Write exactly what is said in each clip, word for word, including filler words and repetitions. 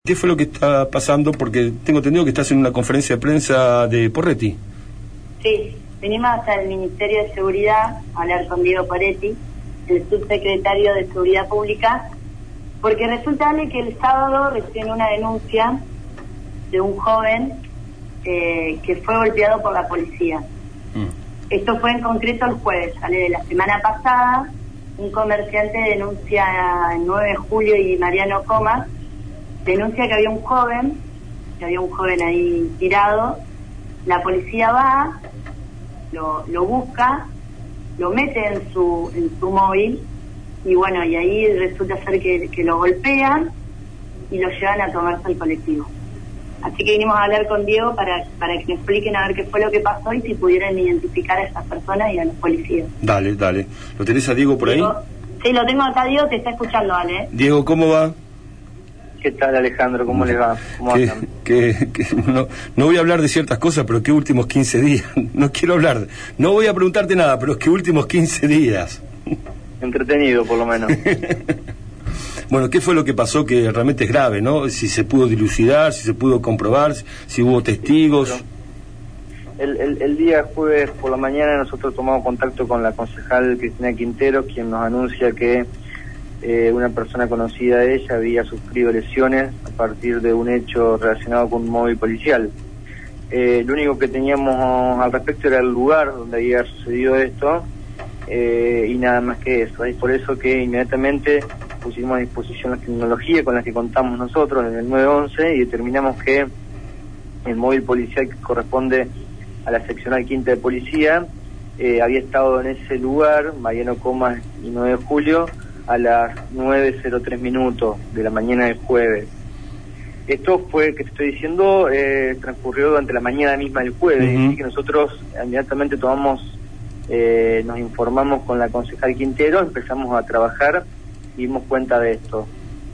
¿Qué fue lo que está pasando? Porque tengo entendido que estás en una conferencia de prensa de Porretti. Sí, venimos hasta el Ministerio de Seguridad a hablar con Diego Porretti, el subsecretario de Seguridad Pública, porque resulta que el sábado recibió una denuncia de un joven eh, que fue golpeado por la policía. Mm. Esto fue en concreto el jueves, ¿vale? De la semana pasada, un comerciante denuncia el nueve de julio y Mariano Comas, denuncia que había un joven, que había un joven ahí tirado, la policía va, lo, lo busca, lo mete en su, en su móvil, y bueno, y ahí resulta ser que, que lo golpean y lo llevan a tomarse al colectivo. Así que vinimos a hablar con Diego para, para que me expliquen a ver qué fue lo que pasó y si pudieran identificar a esas personas y a los policías. Dale, dale. ¿Lo tenés a Diego por Diego, ahí? Sí, lo tengo acá, Diego, te está escuchando, ¿vale? Diego, ¿cómo va? ¿Qué tal, Alejandro? ¿Cómo les va? ¿Cómo que, andan? Que, que, no, no voy a hablar de ciertas cosas, pero ¿qué últimos quince días? No quiero hablar, no voy a preguntarte nada, pero ¿qué últimos quince días? Entretenido, por lo menos. Bueno, ¿qué fue lo que pasó que realmente es grave, no? Si se pudo dilucidar, si se pudo comprobar, si hubo testigos. El, el, el día jueves por la mañana nosotros tomamos contacto con la concejal Cristina Quintero, quien nos anuncia que Eh, una persona conocida de ella había sufrido lesiones a partir de un hecho relacionado con un móvil policial. Eh, lo único que teníamos al respecto era el lugar donde había sucedido esto eh, y nada más que eso. Es por eso que inmediatamente pusimos a disposición la tecnología con la que contamos nosotros en el nueve once y determinamos que el móvil policial que corresponde a la seccional quinta de policía eh, había estado en ese lugar, Mariano Comas y nueve de julio, a las nueve cero tres minutos de la mañana del jueves. Esto fue, que te estoy diciendo, eh, transcurrió durante la mañana misma del jueves, uh-huh. Así que nosotros inmediatamente tomamos, eh, nos informamos con la concejal Quintero, empezamos a trabajar y dimos cuenta de esto.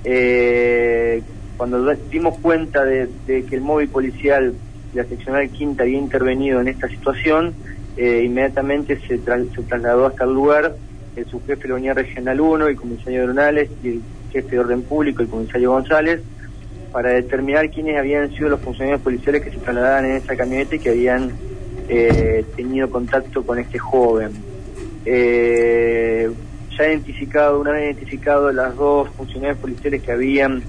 Eh, cuando dimos cuenta de, de que el móvil policial de la seccional quinta había intervenido en esta situación, eh, inmediatamente se, tra se trasladó hasta el lugar el subjefe de la Unidad Regional uno, el comisario Donales y el jefe de Orden Público, el comisario González, para determinar quiénes habían sido los funcionarios policiales que se trasladaban en esa camioneta y que habían eh, tenido contacto con este joven. Eh, ya identificado, una vez identificado las dos funcionarios policiales que habían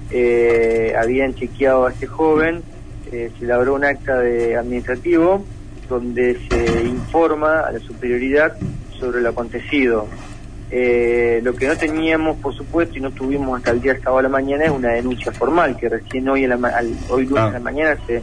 eh, habían chequeado a este joven, eh, se elaboró un acta de administrativo donde se informa a la superioridad sobre lo acontecido. Eh, lo que no teníamos, por supuesto, y no tuvimos hasta el día sábado a la mañana, es una denuncia formal, que recién hoy en la, al, hoy lunes ah. a la mañana se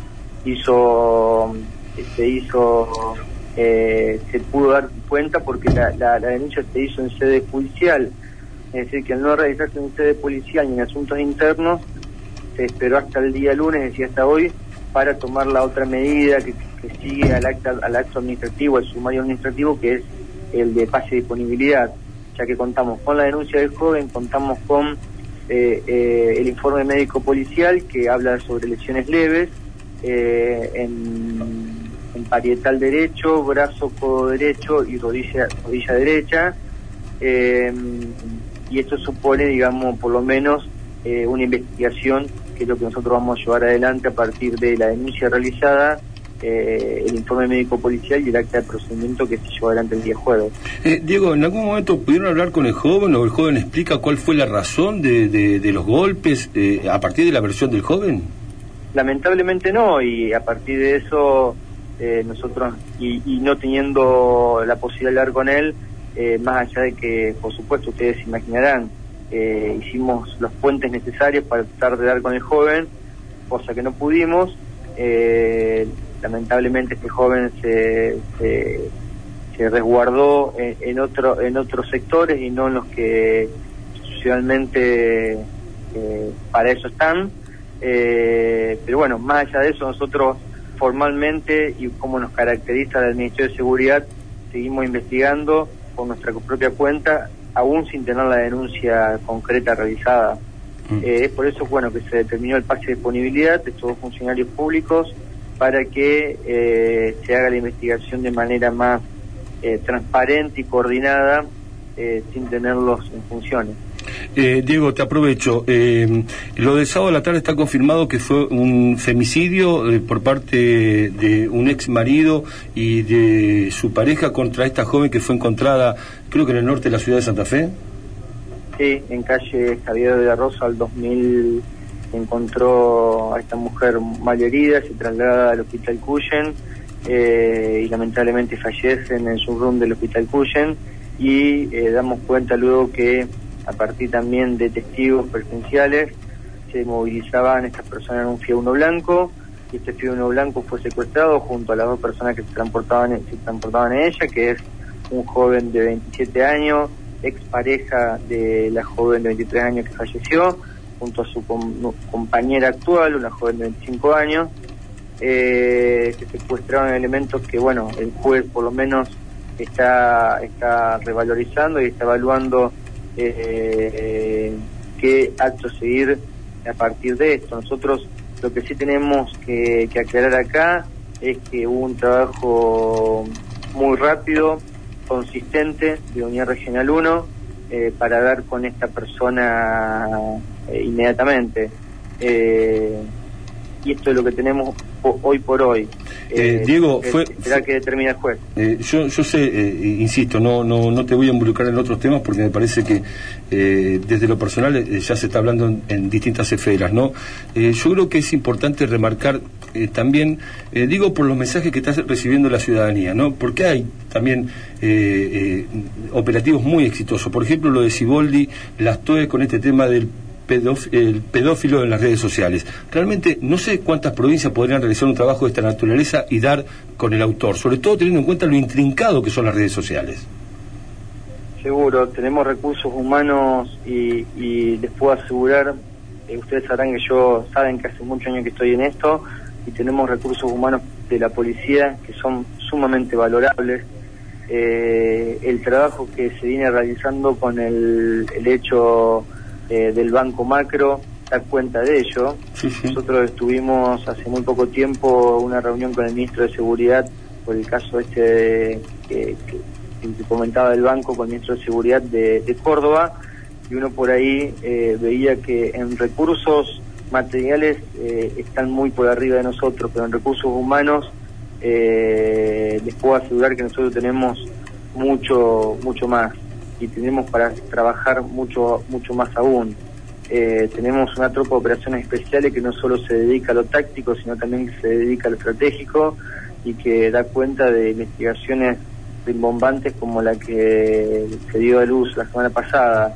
hizo, se hizo, eh, se pudo dar cuenta porque la, la, la denuncia se hizo en sede judicial, es decir, que al no realizarse en sede policial ni en asuntos internos, se esperó hasta el día lunes, es decir, hasta hoy, para tomar la otra medida que, que sigue al acta, al acto administrativo, al sumario administrativo, que es el de pase de disponibilidad, ya que contamos con la denuncia del joven, contamos con eh, eh, el informe médico policial que habla sobre lesiones leves eh, en, en parietal derecho, brazo, codo derecho y rodilla, rodilla derecha, eh, y esto supone, digamos, por lo menos eh, una investigación que es lo que nosotros vamos a llevar adelante a partir de la denuncia realizada, Eh, el informe médico policial y el acta de procedimiento que se llevó adelante el día jueves. Eh, Diego, ¿en algún momento pudieron hablar con el joven o el joven explica cuál fue la razón de, de, de los golpes eh, a partir de la versión del joven? Lamentablemente no, y a partir de eso eh, nosotros, y, y no teniendo la posibilidad de hablar con él, eh, más allá de que, por supuesto, ustedes se imaginarán, eh, hicimos los puentes necesarios para tratar de dar con el joven, cosa que no pudimos. eh, Lamentablemente este joven se, se, se resguardó en, en otro en otros sectores y no en los que socialmente eh, para eso están. Eh, pero bueno, más allá de eso, nosotros formalmente y como nos caracteriza el Ministerio de Seguridad, seguimos investigando por nuestra propia cuenta, aún sin tener la denuncia concreta realizada. Mm. Eh, es por eso bueno que se determinó el pase de disponibilidad de estos dos funcionarios públicos, para que eh, se haga la investigación de manera más eh, transparente y coordinada, eh, sin tenerlos en funciones. Eh, Diego, te aprovecho. Eh, lo del sábado a la tarde está confirmado que fue un femicidio eh, por parte de un ex marido y de su pareja contra esta joven que fue encontrada, creo que en el norte de la ciudad de Santa Fe. Sí, en calle Javier de la Rosa, al dos mil, encontró a esta mujer malherida, se traslada al hospital Cuyen eh, y lamentablemente fallece en el subroom del hospital Cuyen, y eh, damos cuenta luego que a partir también de testigos presenciales se movilizaban estas personas en un Fiat Uno blanco, y este Fiat Uno blanco fue secuestrado junto a las dos personas que se transportaban, se transportaban en ella, que es un joven de veintisiete años, expareja de la joven de veintitrés años que falleció, junto a su com compañera actual, una joven de veinticinco años. Eh, se secuestraron elementos que, bueno, el juez por lo menos está, está revalorizando y está evaluando eh, qué acto seguir a partir de esto. Nosotros lo que sí tenemos que, que aclarar acá es que hubo un trabajo muy rápido, consistente, de Unidad Regional uno eh, para dar con esta persona eh, inmediatamente. Eh, y esto es lo que tenemos po hoy por hoy. Eh, eh, Diego, fue, será que determina el juez. Eh, yo, yo sé, eh, insisto, no, no, no te voy a involucrar en otros temas porque me parece que eh, desde lo personal eh, ya se está hablando en, en distintas esferas, ¿no? Eh, yo creo que es importante remarcar eh, también, eh, digo, por los mensajes que está recibiendo la ciudadanía, ¿no? Porque hay también eh, eh, operativos muy exitosos. Por ejemplo, lo de Siboldi, las T O E con este tema del el pedófilo en las redes sociales. Realmente no sé cuántas provincias podrían realizar un trabajo de esta naturaleza y dar con el autor, sobre todo teniendo en cuenta lo intrincado que son las redes sociales. Seguro, tenemos recursos humanos y, y les puedo asegurar, eh, ustedes sabrán que yo, saben que hace muchos años que estoy en esto, y tenemos recursos humanos de la policía que son sumamente valorables. Eh, el trabajo que se viene realizando con el, el hecho Eh, del Banco Macro da cuenta de ello. Sí, sí. Nosotros estuvimos hace muy poco tiempo una reunión con el ministro de Seguridad por el caso este de, que, que, que comentaba del banco, con el ministro de Seguridad de, de Córdoba, y uno por ahí eh, veía que en recursos materiales eh, están muy por arriba de nosotros, pero en recursos humanos eh, les puedo asegurar que nosotros tenemos mucho mucho más, y tenemos para trabajar mucho mucho más aún. Eh, tenemos una tropa de operaciones especiales que no solo se dedica a lo táctico, sino también se dedica a lo estratégico, y que da cuenta de investigaciones rimbombantes como la que se dio a luz la semana pasada,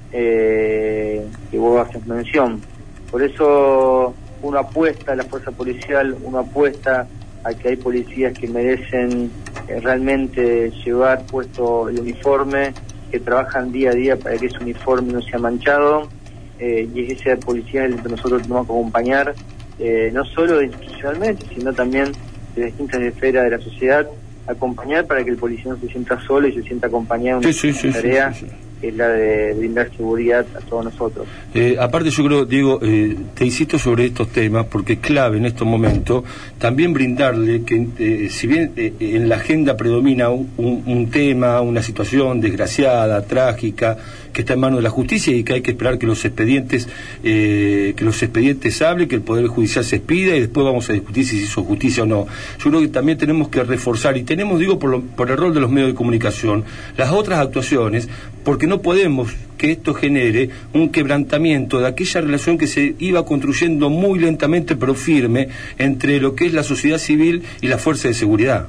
eh, que vos haces mención. Por eso uno apuesta a la fuerza policial, uno apuesta a que hay policías que merecen eh, realmente llevar puesto el uniforme, que trabajan día a día para que ese uniforme no sea manchado, eh, y es esa policía el que nosotros tenemos que acompañar, eh, no solo institucionalmente, sino también de distintas esferas de la sociedad, acompañar para que el policía no se sienta solo y se sienta acompañado en sí, una sí, tarea sí, sí, sí. que es la de brindar seguridad a todos nosotros. Eh, aparte yo creo, Diego, eh, te insisto sobre estos temas porque es clave en estos momentos también brindarle que eh, si bien eh, en la agenda predomina un, un, un tema, una situación desgraciada, trágica, que está en manos de la justicia y que hay que esperar que los expedientes eh, que los expedientes hablen, que el Poder Judicial se expida y después vamos a discutir si se hizo justicia o no. Yo creo que también tenemos que reforzar, y tenemos, digo, por, lo, por el rol de los medios de comunicación, las otras actuaciones, porque no podemos que esto genere un quebrantamiento de aquella relación que se iba construyendo muy lentamente pero firme entre lo que es la sociedad civil y la fuerza de seguridad.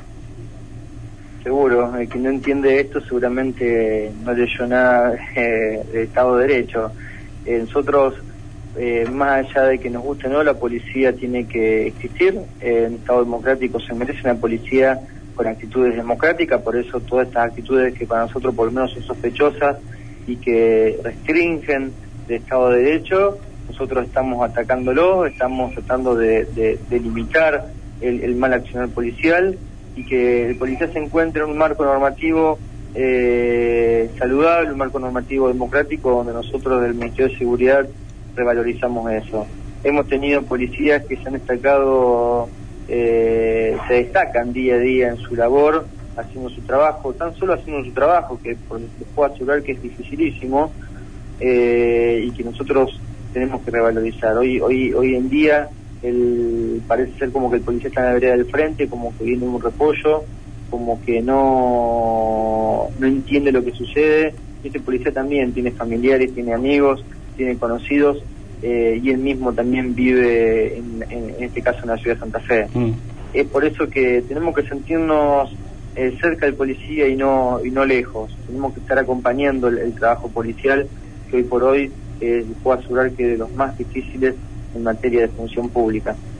Seguro, el que no entiende esto seguramente no leyó nada eh, de Estado de Derecho. Eh, nosotros, eh, más allá de que nos guste o no, la policía tiene que existir. Eh, en Estado democrático se merece una policía con actitudes democráticas, por eso todas estas actitudes que para nosotros por lo menos son sospechosas y que restringen de Estado de Derecho, nosotros estamos atacándolo, estamos tratando de, de, de limitar el, el mal accionar policial, y que el policía se encuentre en un marco normativo eh, saludable, un marco normativo democrático, donde nosotros del Ministerio de Seguridad revalorizamos eso. Hemos tenido policías que se han destacado, eh, se destacan día a día en su labor, haciendo su trabajo, tan solo haciendo su trabajo, que por, les puedo asegurar que es dificilísimo, eh, y que nosotros tenemos que revalorizar. Hoy hoy hoy en día el, parece ser como que el policía está en la vereda del frente, como que viene un repollo, como que no, no entiende lo que sucede. Este policía también tiene familiares, tiene amigos, tiene conocidos, eh, y él mismo también vive en, en, en este caso en la ciudad de Santa Fe. Mm. Es por eso que tenemos que sentirnos eh, cerca del policía y no y no lejos. Tenemos que estar acompañando el, el trabajo policial, que hoy por hoy eh, puedo asegurar que es de los más difíciles en materia de función pública.